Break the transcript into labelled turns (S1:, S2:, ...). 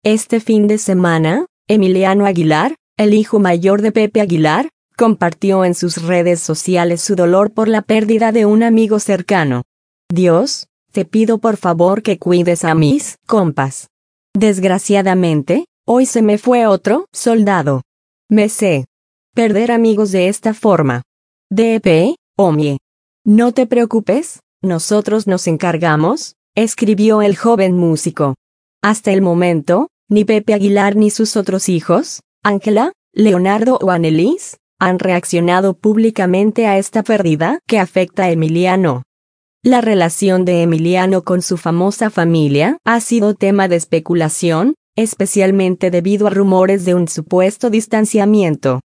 S1: Este fin de semana, Emiliano Aguilar, el hijo mayor de Pepe Aguilar, compartió en sus redes sociales su dolor por la pérdida de un amigo cercano. Dios, te pido por favor que cuides a mis compas. Desgraciadamente, hoy se me fue otro soldado. Me sé perder amigos de esta forma. D.P. Omie. No te preocupes, nosotros nos encargamos, escribió el joven músico. Hasta el momento, ni Pepe Aguilar ni sus otros hijos, Ángela, Leonardo o Annelies, han reaccionado públicamente a esta pérdida que afecta a Emiliano. La relación de Emiliano con su famosa familia ha sido tema de especulación, especialmente debido a rumores de un supuesto distanciamiento.